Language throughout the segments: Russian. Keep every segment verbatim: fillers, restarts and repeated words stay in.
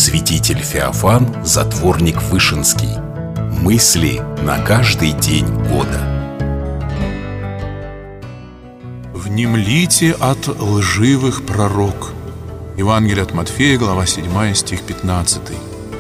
Святитель Феофан, затворник Вышинский. Мысли на каждый день года. Внемлите от лживых пророк. Евангелие от Матфея, глава седьмая, стих пятнадцатый.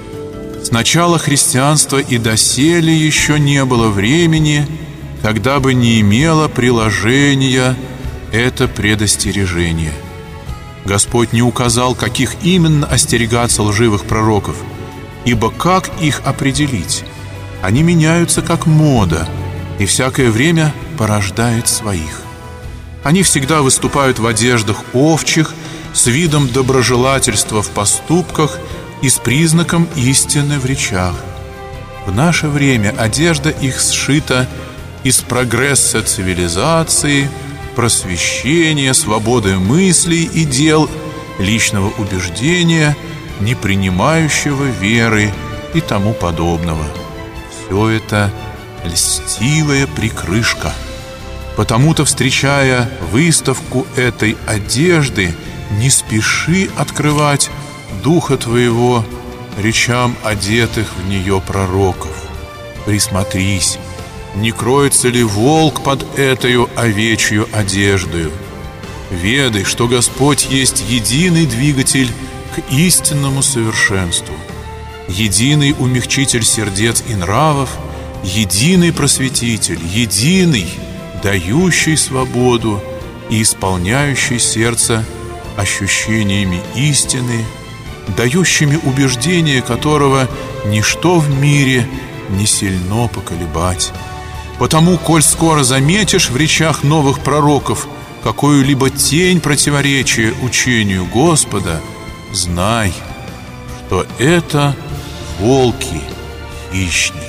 С начала христианства и доселе еще не было времени, когда бы не имело приложения это предостережение. Господь не указал, каких именно остерегаться лживых пророков, ибо как их определить? Они меняются, как мода, и всякое время порождает своих. Они всегда выступают в одеждах овчих, с видом доброжелательства в поступках и с признаком истины в речах. В наше время одежда их сшита из прогресса цивилизации, просвещения, свободы мыслей и дел, личного убеждения, не принимающего веры и тому подобного. Все это льстивая прикрышка. Потому-то, встречая выставку этой одежды, не спеши открывать духа твоего речам одетых в нее пророков. Присмотрись, не кроется ли волк под этою овечью одеждою. Ведай, что Господь есть единый двигатель к истинному совершенству, единый умягчитель сердец и нравов, единый просветитель, единый, дающий свободу и исполняющий сердце ощущениями истины, дающими убеждение которого ничто в мире не сильно поколебать. Потому, коль скоро заметишь в речах новых пророков какую-либо тень противоречия учению Господа, знай, что это волки, хищники,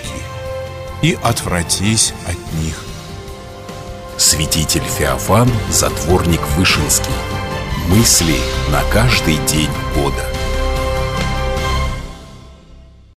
и отвратись от них. Святитель Феофан, затворник Вышинский. Мысли на каждый день года.